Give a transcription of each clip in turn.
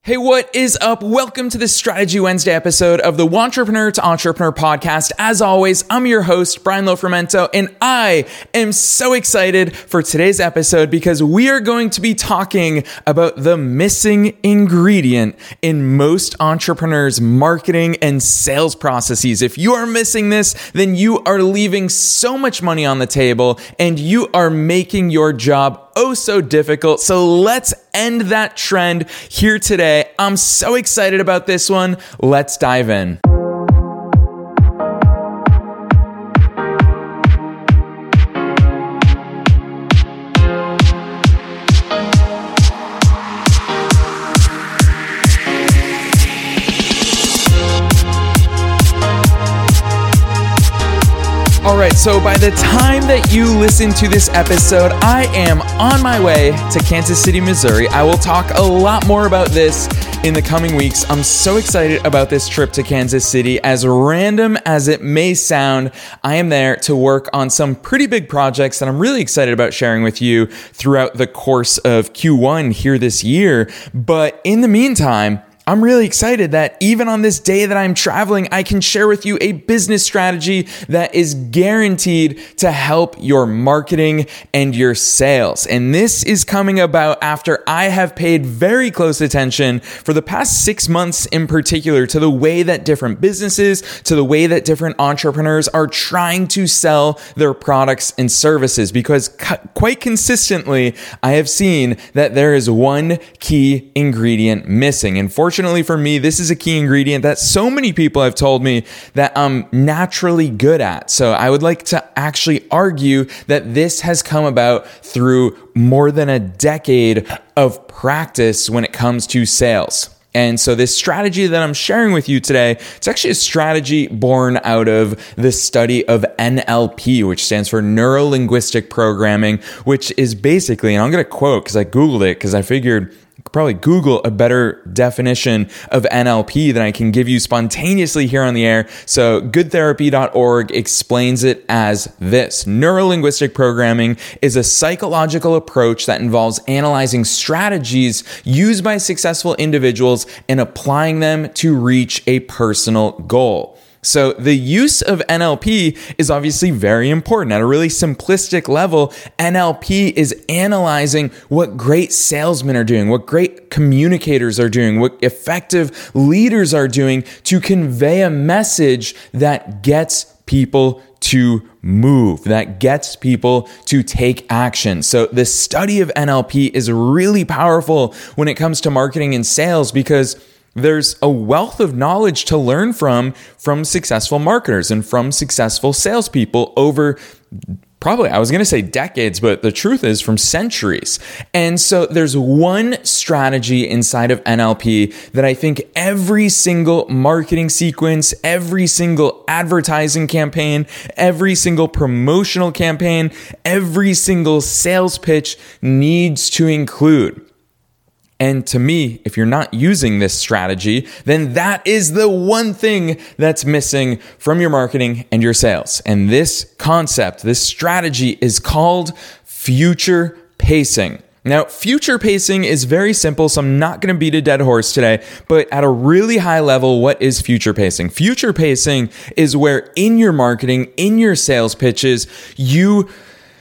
Hey, what is up? Welcome to the Strategy Wednesday episode of the Wantrepreneur to Entrepreneur podcast. As always, I'm your host, Brian Lofermento, and I am so excited for today's episode because we are going to be talking about the missing ingredient in most entrepreneurs' marketing and sales processes. If you are missing this, then you are leaving so much money on the table and you are making your job oh so difficult. So let's end that trend here today. I'm so excited about this one. Let's dive in. All right, so by the time that you listen to this episode, I am on my way to Kansas City, Missouri. I will talk a lot more about this in the coming weeks. I'm so excited about this trip to Kansas City. As random as it may sound, I am there to work on some pretty big projects that I'm really excited about sharing with you throughout the course of Q1 here this year. But in the meantime, I'm really excited that even on this day that I'm traveling, I can share with you a business strategy that is guaranteed to help your marketing and your sales. And this is coming about after I have paid very close attention for the past 6 months in particular to the way that different businesses, to the way that different entrepreneurs are trying to sell their products and services. Because quite consistently, I have seen that there is one key ingredient missing. And fortunately for me, this is a key ingredient that so many people have told me that I'm naturally good at. So I would like to actually argue that this has come about through more than a decade of practice when it comes to sales. And so this strategy that I'm sharing with you today, it's actually a strategy born out of the study of NLP, which stands for Neuro-Linguistic Programming, which is basically, and I'm going to quote because I Googled it because I figured I could probably Google a better definition of NLP than I can give you spontaneously here on the air. So goodtherapy.org explains it as this. Neuro-linguistic programming is a psychological approach that involves analyzing strategies used by successful individuals and applying them to reach a personal goal. So the use of NLP is obviously very important. At a really simplistic level, NLP is analyzing what great salesmen are doing, what great communicators are doing, what effective leaders are doing to convey a message that gets people to move, that gets people to take action. So the study of NLP is really powerful when it comes to marketing and sales because there's a wealth of knowledge to learn from successful marketers and from successful salespeople over probably, I was going to say decades, but the truth is from centuries. And so there's one strategy inside of NLP that I think every single marketing sequence, every single advertising campaign, every single promotional campaign, every single sales pitch needs to include. And to me, if you're not using this strategy, then that is the one thing that's missing from your marketing and your sales. And this concept, this strategy is called future pacing. Now, future pacing is very simple, so I'm not going to beat a dead horse today, but at a really high level, what is future pacing? Future pacing is where in your marketing, in your sales pitches, you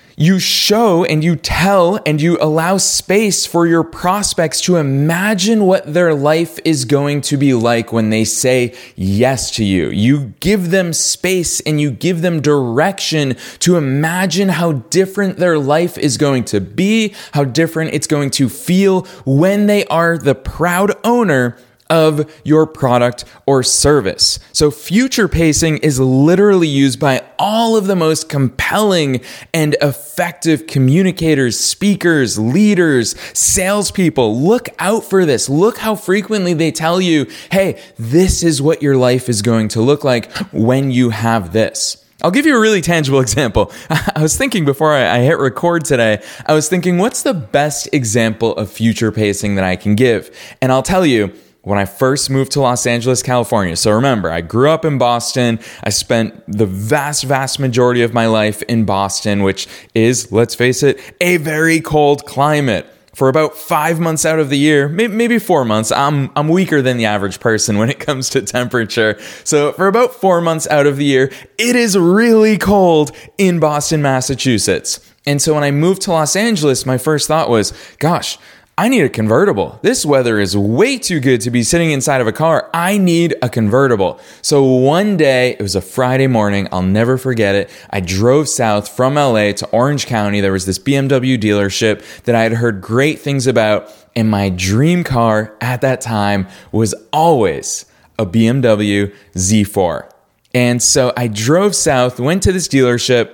show and you tell and you allow space for your prospects to imagine what their life is going to be like when they say yes to you. You give them space and you give them direction to imagine how different their life is going to be, how different it's going to feel when they are the proud owner of your product or service. So future pacing is literally used by all of the most compelling and effective communicators, speakers, leaders, salespeople. Look out for this. Look how frequently they tell you, hey, this is what your life is going to look like when you have this. I'll give you a really tangible example. I was thinking before I hit record today, I was thinking, what's the best example of future pacing that I can give? And I'll tell you, when I first moved to Los Angeles, California. So remember, I grew up in Boston. I spent the vast majority of my life in Boston, which is, let's face it, a very cold climate. for about 5 months out of the year, maybe 4 months. I'm weaker than the average person when it comes to temperature. So for about 4 months out of the year, it is really cold in Boston, Massachusetts. And so when I moved to Los Angeles, my first thought was, gosh, I need a convertible. This weather is way too good to be sitting inside of a car. I need a convertible. So one day, it was a Friday morning, I'll never forget it. I drove south from LA to Orange County. There was this BMW dealership that I had heard great things about. And my dream car at that time was always a BMW Z4. And so I drove south, went to this dealership,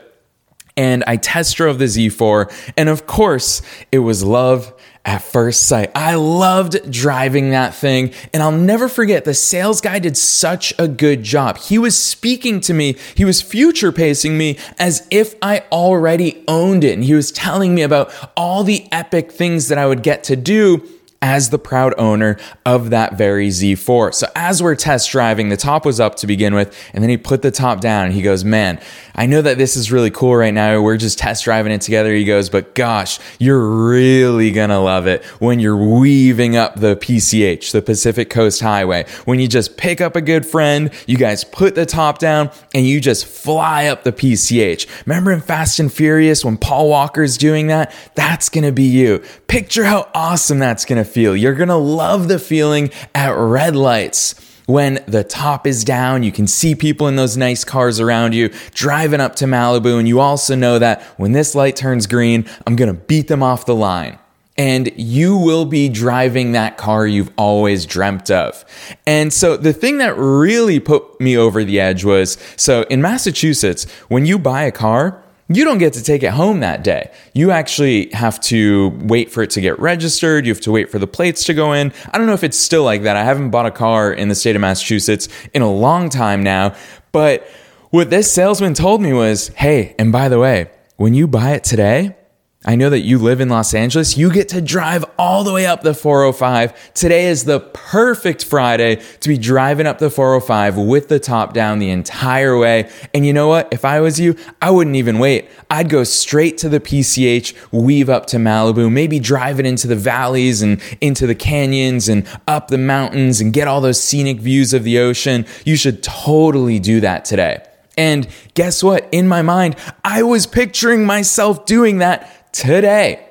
and I test drove the Z4. And of course, it was love at first sight. I loved driving that thing. And I'll never forget, the sales guy did such a good job. He was speaking to me. He was future pacing me as if I already owned it. And he was telling me about all the epic things that I would get to do as the proud owner of that very Z4. So as we're test driving, the top was up to begin with, and then he put the top down and he goes, man, I know that this is really cool right now. We're just test driving it together. He goes, but gosh, you're really gonna love it when you're weaving up the PCH, the Pacific Coast Highway. When you just pick up a good friend, you guys put the top down and you just fly up the PCH. Remember in Fast and Furious when Paul Walker's doing that? That's gonna be you. Picture how awesome that's gonna feel. You're gonna love the feeling at red lights. When the top is down, you can see people in those nice cars around you driving up to Malibu, and you also know that when this light turns green, I'm gonna beat them off the line. And you will be driving that car you've always dreamt of. And so the thing that really put me over the edge was, so in Massachusetts, when you buy a car, you don't get to take it home that day. You actually have to wait for it to get registered. You have to wait for the plates to go in. I don't know if it's still like that. I haven't bought a car in the state of Massachusetts in a long time now. But what this salesman told me was, hey, and by the way, when you buy it today, I know that you live in Los Angeles. You get to drive all the way up the 405. Today is the perfect Friday to be driving up the 405 with the top down the entire way. And you know what? If I was you, I wouldn't even wait. I'd go straight to the PCH, weave up to Malibu, maybe drive it into the valleys and into the canyons and up the mountains and get all those scenic views of the ocean. You should totally do that today. And guess what? In my mind, I was picturing myself doing that today.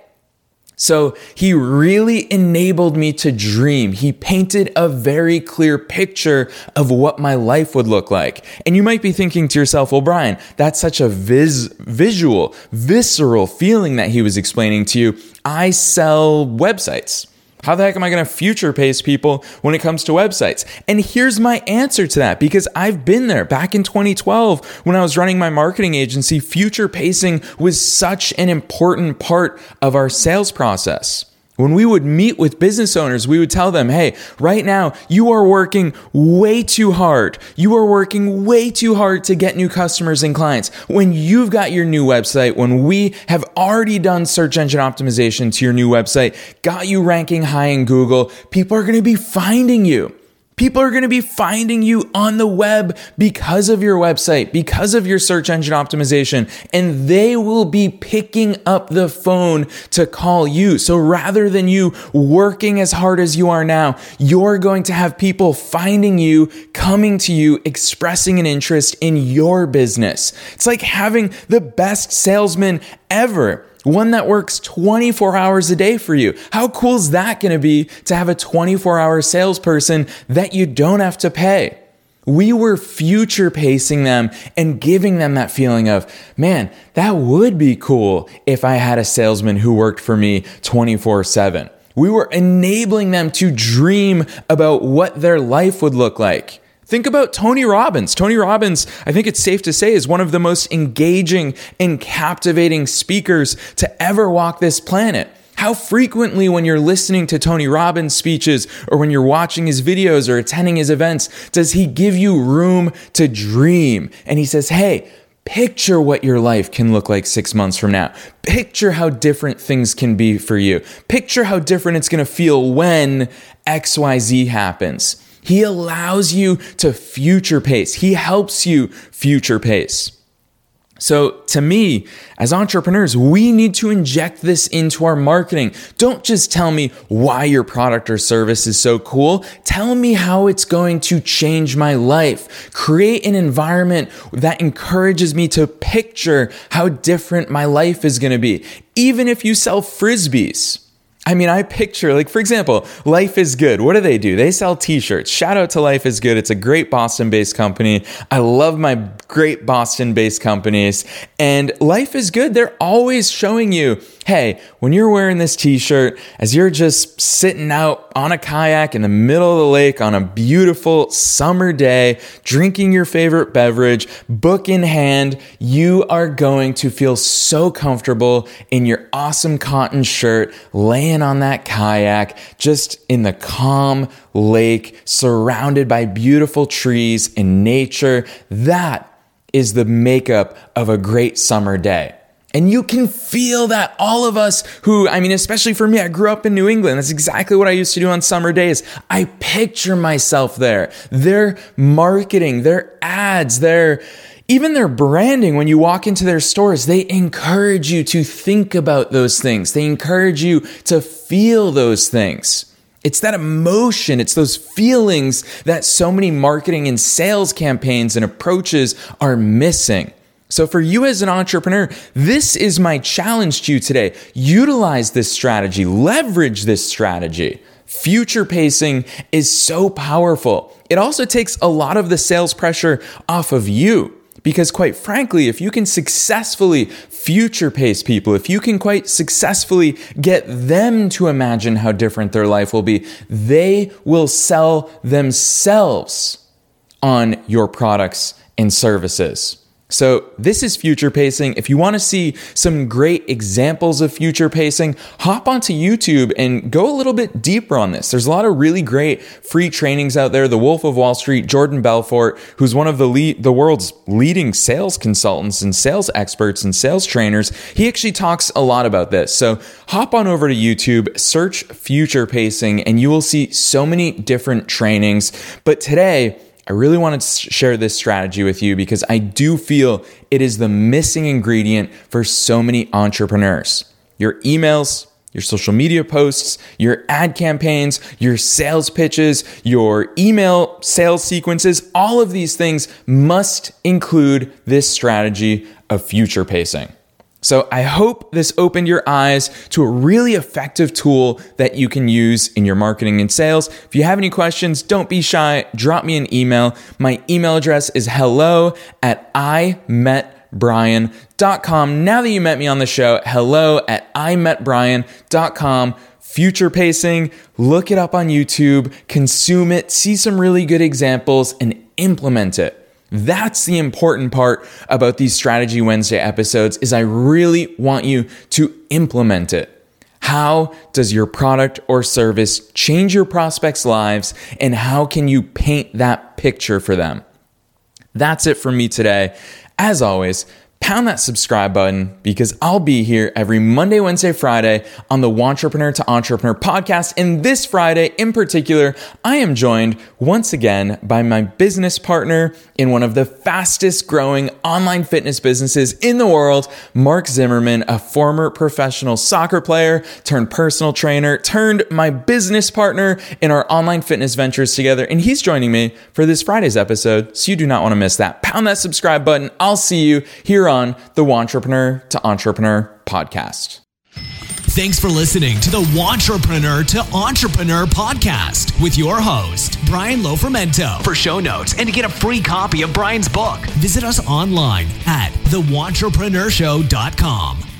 So he really enabled me to dream. He painted a very clear picture of what my life would look like. And you might be thinking to yourself, well, Brian, that's such a visceral feeling that he was explaining to you. I sell websites. How the heck am I going to future pace people when it comes to websites? And here's my answer to that, because I've been there. Back in 2012, when I was running my marketing agency, future pacing was such an important part of our sales process. When we would meet with business owners, we would tell them, hey, right now you are working way too hard. You are working way too hard to get new customers and clients. When you've got your new website, when we have already done search engine optimization to your new website, got you ranking high in Google, people are going to be finding you. People are going to be finding you on the web because of your website, because of your search engine optimization, and they will be picking up the phone to call you. So rather than you working as hard as you are now, you're going to have people finding you, coming to you, expressing an interest in your business. It's like having the best salesman ever. One that works 24 hours a day for you. How cool is that going to be to have a 24-hour salesperson that you don't have to pay? We were future pacing them and giving them that feeling of, man, that would be cool if I had a salesman who worked for me 24/7. We were enabling them to dream about what their life would look like. Think about Tony Robbins. Tony Robbins, I think it's safe to say, is one of the most engaging and captivating speakers to ever walk this planet. How frequently when you're listening to Tony Robbins speeches or when you're watching his videos or attending his events, does he give you room to dream? And he says, hey, picture what your life can look like 6 months from now. Picture how different things can be for you. Picture how different it's going to feel when XYZ happens. He allows you to future pace. He helps you future pace. So to me, as entrepreneurs, we need to inject this into our marketing. Don't just tell me why your product or service is so cool. Tell me how it's going to change my life. Create an environment that encourages me to picture how different my life is going to be. Even if you sell Frisbees. I mean, I picture, like, for example, Life is Good. What do? They sell t-shirts. Shout out to Life is Good. It's a great Boston-based company. I love my great Boston-based companies. And Life is Good, they're always showing you, hey, when you're wearing this t-shirt, as you're just sitting out on a kayak in the middle of the lake on a beautiful summer day, drinking your favorite beverage, book in hand, you are going to feel so comfortable in your awesome cotton shirt, laying on that kayak, just in the calm lake, surrounded by beautiful trees and nature. That is the makeup of a great summer day. And you can feel that. All of us who, especially for me, I grew up in New England. That's exactly what I used to do on summer days. I picture myself there. Their marketing, their ads, even their branding, when you walk into their stores, they encourage you to think about those things. They encourage you to feel those things. It's that emotion, it's those feelings that so many marketing and sales campaigns and approaches are missing. So for you as an entrepreneur, this is my challenge to you today. Utilize this strategy, leverage this strategy. Future pacing is so powerful. It also takes a lot of the sales pressure off of you. Because quite frankly, if you can successfully future pace people, if you can quite successfully get them to imagine how different their life will be, they will sell themselves on your products and services. So this is future pacing. If you want to see some great examples of future pacing, hop onto YouTube and go a little bit deeper on this. There's a lot of really great free trainings out there. The Wolf of Wall Street, Jordan Belfort, who's one of the world's leading sales consultants and sales experts and sales trainers, he actually talks a lot about this. So hop on over to YouTube, search future pacing, and you will see so many different trainings. But today, I really wanted to share this strategy with you because I do feel it is the missing ingredient for so many entrepreneurs. Your emails, your social media posts, your ad campaigns, your sales pitches, your email sales sequences, all of these things must include this strategy of future pacing. So I hope this opened your eyes to a really effective tool that you can use in your marketing and sales. If you have any questions, don't be shy. Drop me an email. My email address is hello@imetbrian.com. Now that you met me on the show, hello@imetbrian.com. Future pacing, look it up on YouTube, consume it, see some really good examples, and implement it. That's the important part about these Strategy Wednesday episodes is I really want you to implement it. How does your product or service change your prospects' lives, and how can you paint that picture for them? That's it for me today. As always, pound that subscribe button because I'll be here every Monday, Wednesday, Friday on the Wantrepreneur to Entrepreneur podcast. And this Friday in particular, I am joined once again by my business partner in one of the fastest growing online fitness businesses in the world, Mark Zimmerman, a former professional soccer player turned personal trainer, turned my business partner in our online fitness ventures together. And he's joining me for this Friday's episode. So you do not want to miss that. Pound that subscribe button. I'll see you here on the Wantrepreneur to Entrepreneur podcast. Thanks for listening to the Wantrepreneur to Entrepreneur podcast with your host, Brian Lofermento. For show notes and to get a free copy of Brian's book, visit us online at thewantrepreneurshow.com.